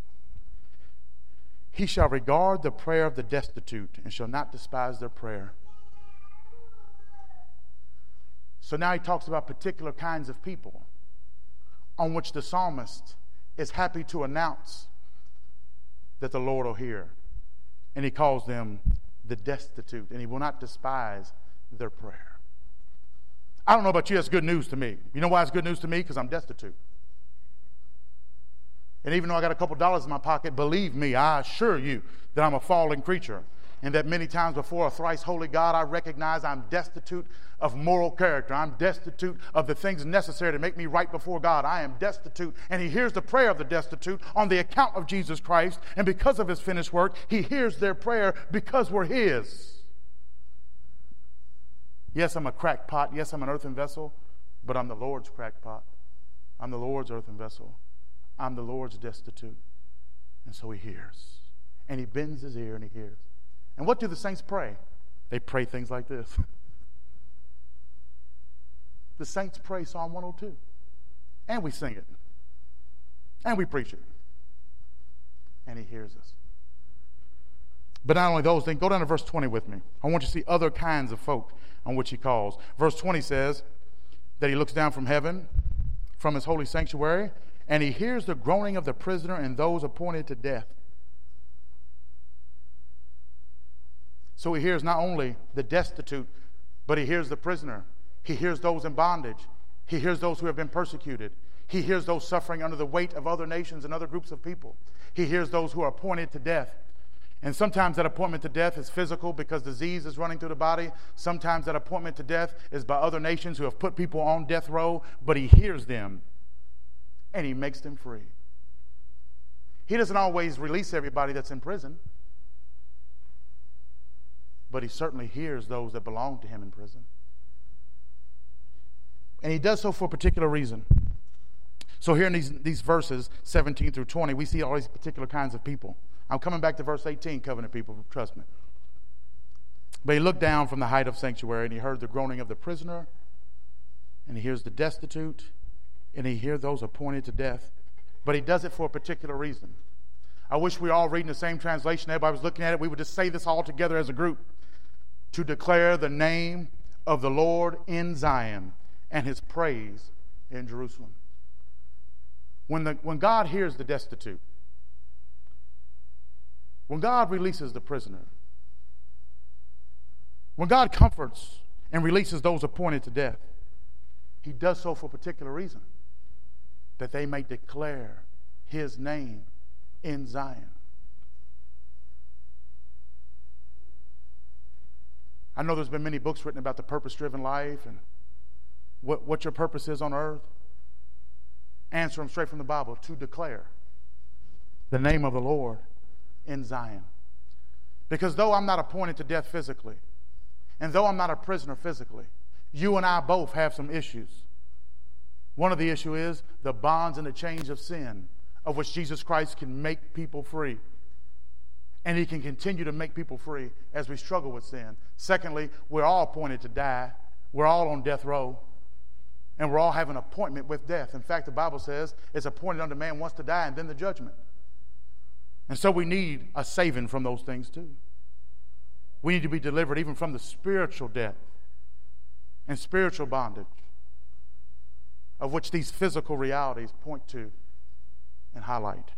He shall regard the prayer of the destitute and shall not despise their prayer. So now he talks about particular kinds of people on which the psalmist is happy to announce that the Lord will hear. And he calls them the destitute, and he will not despise their prayer. I don't know about you, that's good news to me. You know why it's good news to me? Because I'm destitute. And even though I got a couple dollars in my pocket, believe me, I assure you that I'm a fallen creature. And that many times before a thrice holy God, I recognize I'm destitute of moral character. I'm destitute of the things necessary to make me right before God. I am destitute. And he hears the prayer of the destitute on the account of Jesus Christ. And because of his finished work, he hears their prayer because we're his. Yes, I'm a crackpot. Yes, I'm an earthen vessel. But I'm the Lord's crackpot. I'm the Lord's earthen vessel. I'm the Lord's destitute. And so he hears. And he bends his ear and he hears. And what do the saints pray? They pray things like this. The saints pray Psalm one oh two. And we sing it. And we preach it. And he hears us. But not only those things, go down to verse twenty with me. I want you to see other kinds of folk on which he calls. Verse twenty says that he looks down from heaven, from his holy sanctuary, and he hears the groaning of the prisoner and those appointed to death. So he hears not only the destitute, but he hears the prisoner. He hears those in bondage. He hears those who have been persecuted. He hears those suffering under the weight of other nations and other groups of people. He hears those who are appointed to death. And sometimes that appointment to death is physical because disease is running through the body. Sometimes that appointment to death is by other nations who have put people on death row, but he hears them and he makes them free. He doesn't always release everybody that's in prison, but he certainly hears those that belong to him in prison. And he does so for a particular reason. So here in these, these verses, seventeen through twenty, we see all these particular kinds of people. I'm coming back to verse eighteen, covenant people, trust me. But he looked down from the height of sanctuary, and he heard the groaning of the prisoner, and he hears the destitute, and he hears those appointed to death. But he does it for a particular reason. I wish we were all reading the same translation. Everybody was looking at it. We would just say this all together as a group. To declare the name of the Lord in Zion and his praise in Jerusalem. When, the, when God hears the destitute, when God releases the prisoner, when God comforts and releases those appointed to death, he does so for a particular reason, that they may declare his name in Zion. I know there's been many books written about the purpose-driven life and what, what your purpose is on earth. Answer them straight from the Bible: to declare the name of the Lord in Zion. Because though I'm not appointed to death physically, and though I'm not a prisoner physically, you and I both have some issues. One of the issues is the bonds and the chains of sin, of which Jesus Christ can make people free. And he can continue to make people free as we struggle with sin. Secondly, we're all appointed to die. We're all on death row. And we're all having an appointment with death. In fact, the Bible says it's appointed unto man once to die and then the judgment. And so we need a saving from those things too. We need to be delivered even from the spiritual death and spiritual bondage, of which these physical realities point to and highlight.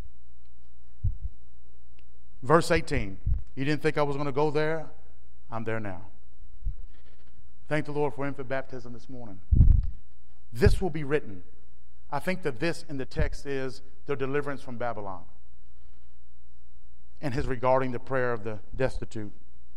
Verse eighteen. You didn't think I was going to go there? I'm there now. Thank the Lord for infant baptism this morning. This will be written. I think that this in the text is the deliverance from Babylon and his regarding the prayer of the destitute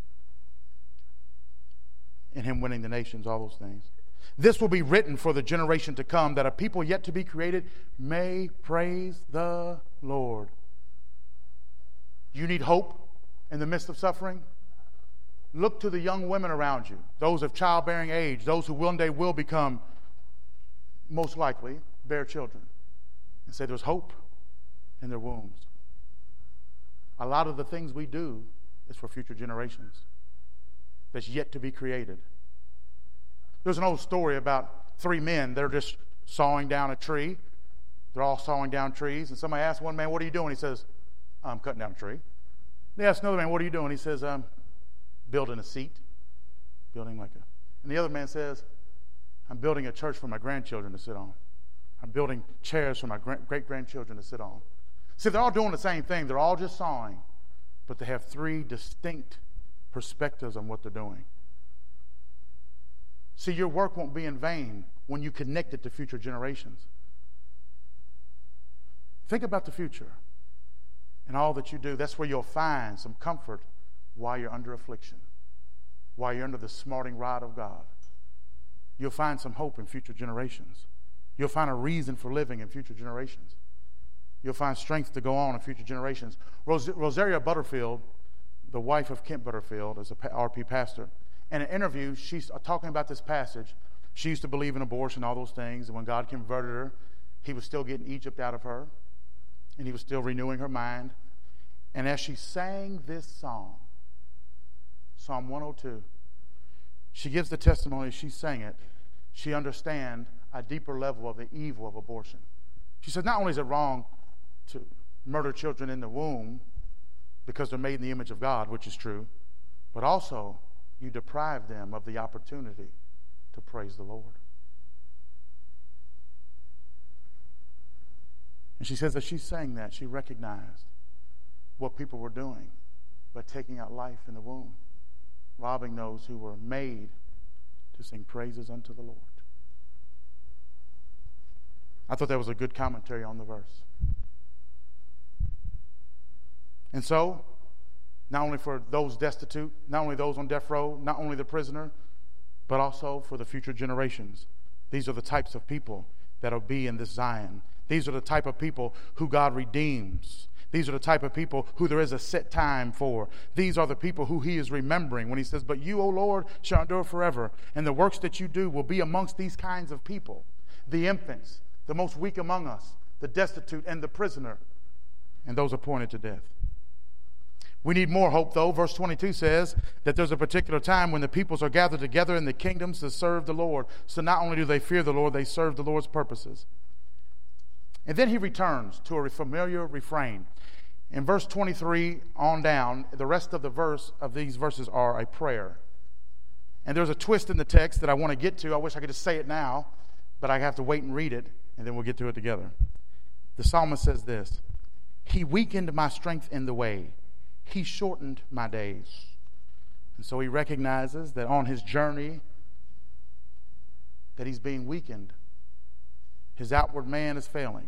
and him winning the nations, all those things. This will be written for the generation to come, that a people yet to be created may praise the Lord. You need hope in the midst of suffering? Look to the young women around you, those of childbearing age, those who one day will become, most likely, bear children, and say there's hope in their wombs. A lot of the things we do is for future generations that's yet to be created. There's an old story about three men. They're just sawing down a tree. They're all sawing down trees. And somebody asks one man, what are you doing? He says, I'm cutting down a tree. They ask another man, what are you doing? He says, I'm building a seat. Building like a... And the other man says, I'm building a church for my grandchildren to sit on. I'm building chairs for my great-grandchildren to sit on. See, they're all doing the same thing. They're all just sawing. But they have three distinct perspectives on what they're doing. See, your work won't be in vain when you connect it to future generations. Think about the future and all that you do. That's where you'll find some comfort while you're under affliction, while you're under the smarting rod of God. You'll find some hope in future generations. You'll find a reason for living in future generations. You'll find strength to go on in future generations. Ros- Rosaria Butterfield, the wife of Kent Butterfield, is a R P pastor. In an interview, she's talking about this passage. She used to believe in abortion, all those things, and when God converted her, he was still getting Egypt out of her, and he was still renewing her mind. And as she sang this song, Psalm one oh two, she gives the testimony, she sang it, she understands a deeper level of the evil of abortion. She said, not only is it wrong to murder children in the womb because they're made in the image of God, which is true, but also you deprive them of the opportunity to praise the Lord. And she says that she sang that, she recognized what people were doing by taking out life in the womb, robbing those who were made to sing praises unto the Lord. I thought that was a good commentary on the verse. And so, not only for those destitute, not only those on death row, not only the prisoner, but also for the future generations. These are the types of people that will be in this Zion. These are the type of people who God redeems. These are the type of people who there is a set time for. These are the people who he is remembering when he says, but you, O Lord, shall endure forever. And the works that you do will be amongst these kinds of people. The infants, the most weak among us, the destitute and the prisoner, and those appointed to death. We need more hope, though. Verse twenty-two says that there's a particular time when the peoples are gathered together in the kingdoms to serve the Lord. So not only do they fear the Lord, they serve the Lord's purposes. And then he returns to a familiar refrain. In verse twenty-three on down, the rest of the verse of these verses are a prayer. And there's a twist in the text that I want to get to. I wish I could just say it now, but I have to wait and read it, and then we'll get to it together. The psalmist says this: he weakened my strength in the way. He shortened my days. And so he recognizes that on his journey that he's being weakened. His outward man is failing.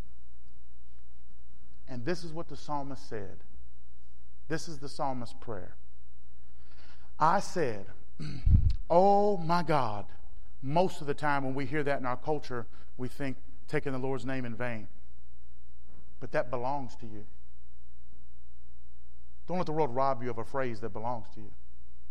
And this is what the psalmist said. This is the psalmist's prayer. I said, oh my God. Most of the time when we hear that in our culture, we think taking the Lord's name in vain. But that belongs to you. Don't let the world rob you of a phrase that belongs to you.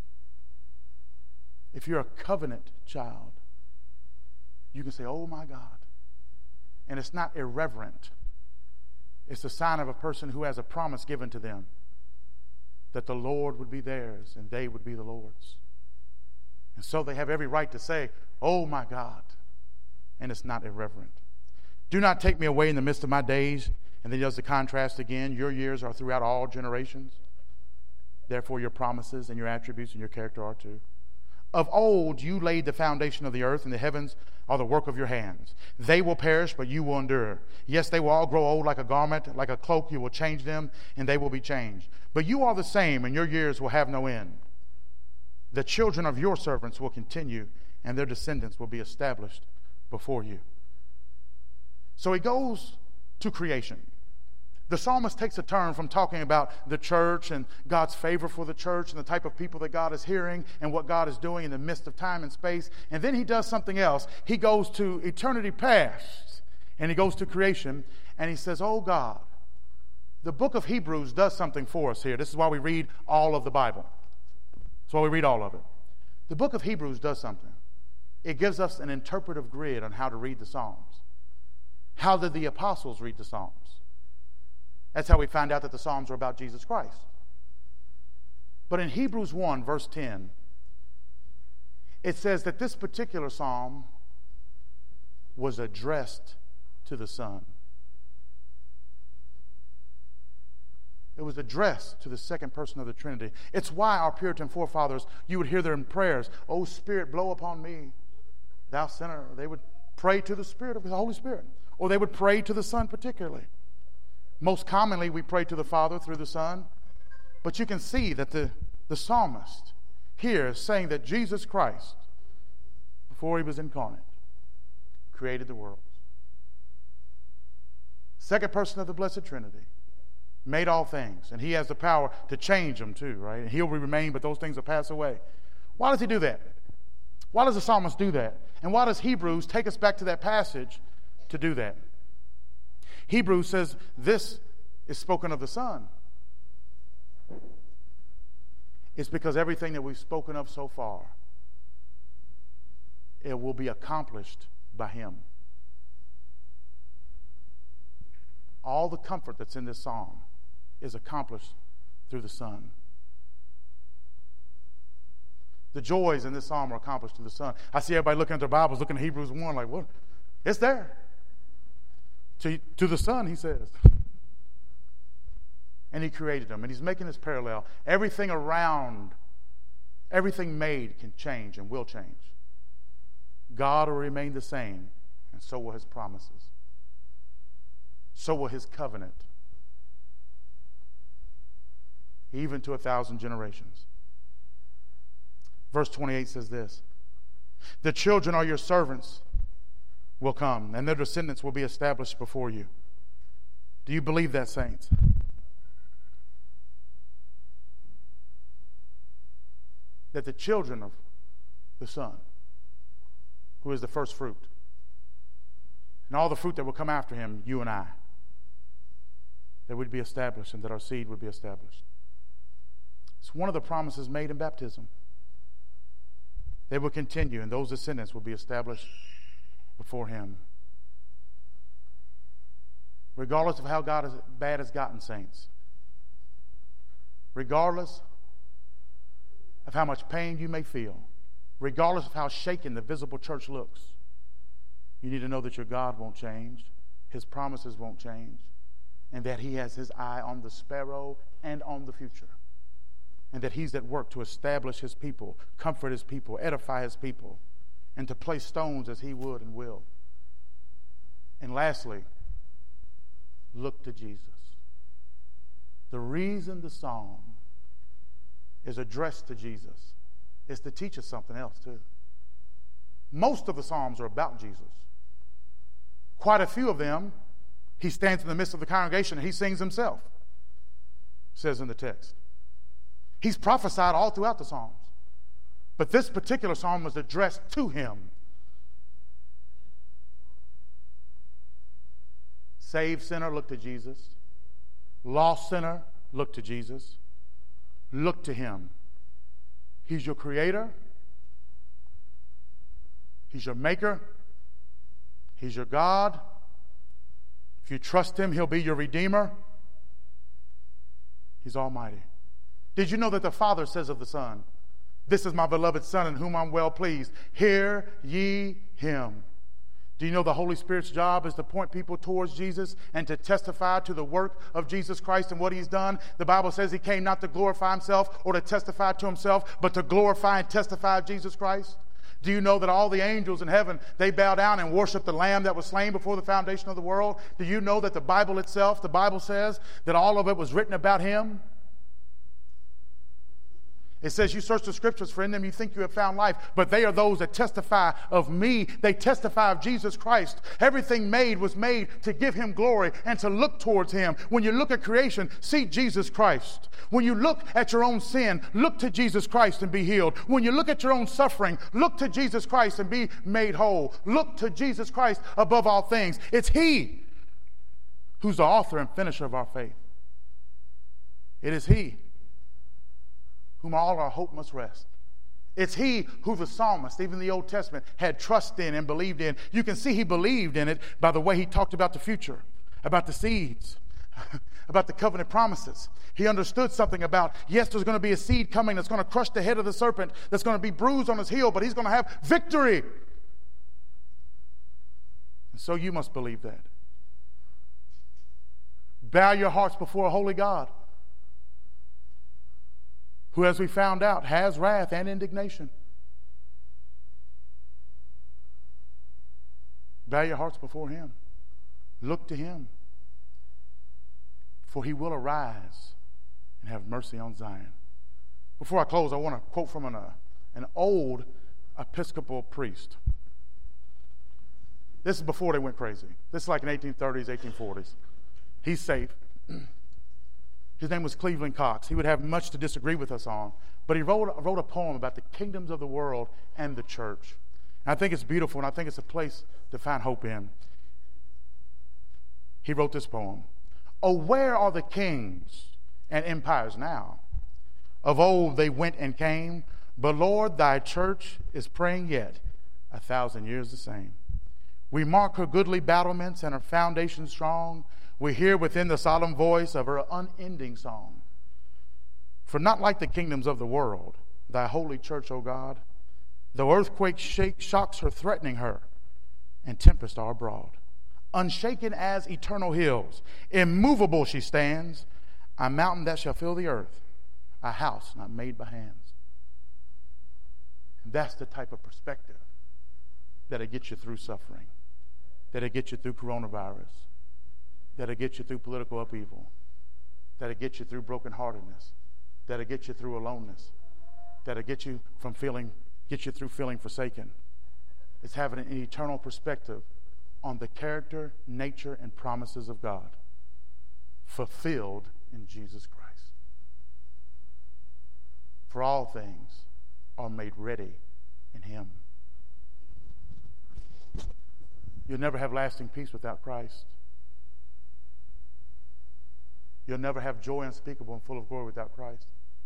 If you're a covenant child, you can say, oh my God. And it's not irreverent. It's the sign of a person who has a promise given to them that the Lord would be theirs and they would be the Lord's. And so they have every right to say, oh my God. And it's not irreverent. Do not take me away in the midst of my days. And then he does the contrast again. Your years are throughout all generations. Therefore your promises and your attributes and your character are too. Of old you laid the foundation of the earth, and the heavens are the work of your hands. They will perish, but you will endure. Yes, they will all grow old like a garment, like a cloak. You will change them, and they will be changed. But you are the same, and your years will have no end. The children of your servants will continue, and their descendants will be established before you. So he goes to creation. The psalmist takes a turn from talking about the church and God's favor for the church and the type of people that God is hearing and what God is doing in the midst of time and space. And then he does something else. He goes to eternity past and he goes to creation and he says, oh God, the book of Hebrews does something for us here. This is why we read all of the Bible. That's why we read all of it. The book of Hebrews does something. It gives us an interpretive grid on how to read the Psalms. How did the apostles read the Psalms? That's how we find out that the Psalms are about Jesus Christ. But in Hebrews one, verse ten, it says that this particular psalm was addressed to the Son. It was addressed to the second person of the Trinity. It's why our Puritan forefathers, you would hear their prayers, "O Spirit, blow upon me, thou sinner." They would pray to the Spirit of the Holy Spirit. Or they would pray to the Son particularly. Most commonly, we pray to the Father through the Son. But you can see that the, the psalmist here is saying that Jesus Christ, before he was incarnate, created the world. Second person of the Blessed Trinity, made all things. And he has the power to change them too, right? And he'll remain, but those things will pass away. Why does he do that? Why does the psalmist do that? And why does Hebrews take us back to that passage to do that? Hebrews says this is spoken of the Son. It's because everything that we've spoken of so far, it will be accomplished by him. All the comfort that's in this psalm is accomplished through the Son. The joys in this psalm are accomplished through the Son. I see everybody looking at their Bibles, looking at Hebrews one, like, what? It's there. To, to the Son, he says. And he created them. And he's making this parallel. Everything around, everything made can change and will change. God will remain the same, and so will his promises. So will his covenant. Even to a thousand generations. Verse twenty-eight says this: the children are your servants will come, and their descendants will be established before you. Do you believe that, saints? That the children of the Son, who is the first fruit, and all the fruit that will come after him, you and I, that would be established and that our seed would be established. It's one of the promises made in baptism. They will continue, and those descendants will be established before him. Regardless of how God is, bad has gotten, saints. Regardless of how much pain you may feel. Regardless of how shaken the visible church looks. You need to know that your God won't change. His promises won't change. And that he has his eye on the sparrow and on the future. And that he's at work to establish his people, comfort his people, edify his people, and to place stones as he would and will. And lastly, look to Jesus. The reason the psalm is addressed to Jesus is to teach us something else too. Most of the psalms are about Jesus. Quite a few of them, he stands in the midst of the congregation and he sings himself, it says in the text. He's prophesied all throughout the Psalms. But this particular psalm was addressed to him. Saved sinner, look to Jesus. Lost sinner, look to Jesus. Look to him. He's your creator. He's your maker. He's your God. If you trust him, he'll be your redeemer. He's almighty. Did you know that the Father says of the Son, "This is my beloved Son in whom I'm well pleased. Hear ye him." Do you know the Holy Spirit's job is to point people towards Jesus and to testify to the work of Jesus Christ and what he's done? The Bible says he came not to glorify himself or to testify to himself, but to glorify and testify of Jesus Christ. Do you know that all the angels in heaven, they bow down and worship the Lamb that was slain before the foundation of the world? Do you know that the Bible itself, the Bible says that all of it was written about him? It says, you search the scriptures, for in them you think you have found life, but they are those that testify of me. They testify of Jesus Christ. Everything made was made to give him glory and to look towards him. When you look at creation, see Jesus Christ. When you look at your own sin, look to Jesus Christ and be healed. When you look at your own suffering, look to Jesus Christ and be made whole. Look to Jesus Christ above all things. It's he who's the author and finisher of our faith. It is he whom all our hope must rest. It's he who the psalmist, even the Old Testament, had trust in and believed in. You can see he believed in it by the way he talked about the future, about the seeds, about the covenant promises. He understood something about, yes, there's going to be a seed coming that's going to crush the head of the serpent, that's going to be bruised on his heel, but he's going to have victory. And so you must believe that. Bow your hearts before a holy God, who, as we found out, has wrath and indignation. Bow your hearts before him. Look to him. For he will arise and have mercy on Zion. Before I close, I want to quote from an, uh, an old Episcopal priest. This is before they went crazy. This is like in eighteen thirties, eighteen forties. He's safe. His name was Cleveland Cox. He would have much to disagree with us on, but he wrote, wrote a poem about the kingdoms of the world and the church. And I think it's beautiful, and I think it's a place to find hope in. He wrote this poem. Oh, where are the kings and empires now? Of old they went and came, but Lord, thy church is praying yet, a thousand years the same. We mark her goodly battlements and her foundation strong. We hear within the solemn voice of her unending song. For not like the kingdoms of the world, thy holy church, O God, though earthquake shake, shocks her threatening her, and tempests are abroad. Unshaken as eternal hills, immovable she stands, a mountain that shall fill the earth, a house not made by hands. And that's the type of perspective that'll get you through suffering, that'll get you through coronavirus, that'll get you through political upheaval, that'll get you through brokenheartedness, that'll get you through aloneness, that'll get you from feeling, get you through feeling forsaken. It's having an eternal perspective on the character, nature, and promises of God fulfilled in Jesus Christ. For all things are made ready in him. You'll never have lasting peace without Christ. You'll never have joy unspeakable and full of glory without Christ.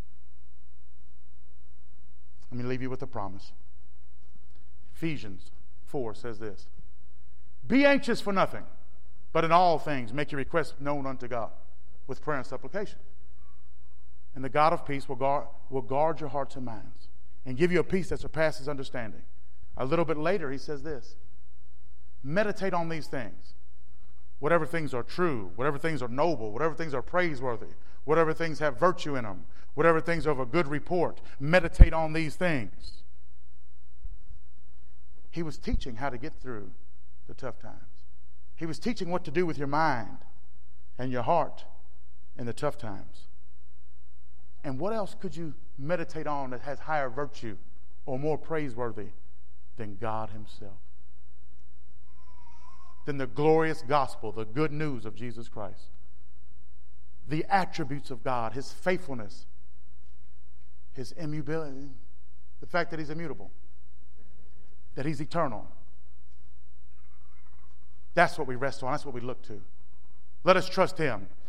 Let me leave you with a promise. Ephesians four says this. Be anxious for nothing, but in all things make your requests known unto God with prayer and supplication. And the God of peace will guard, will guard your hearts and minds and give you a peace that surpasses understanding. A little bit later he says this. Meditate on these things. Whatever things are true, whatever things are noble, whatever things are praiseworthy, whatever things have virtue in them, whatever things are of a good report, meditate on these things. He was teaching how to get through the tough times. He was teaching what to do with your mind and your heart in the tough times. And what else could you meditate on that has higher virtue or more praiseworthy than God himself? Than the glorious gospel, the good news of Jesus Christ. The attributes of God, his faithfulness, his immutability, the fact that he's immutable, that he's eternal. That's what we rest on. That's what we look to. Let us trust him.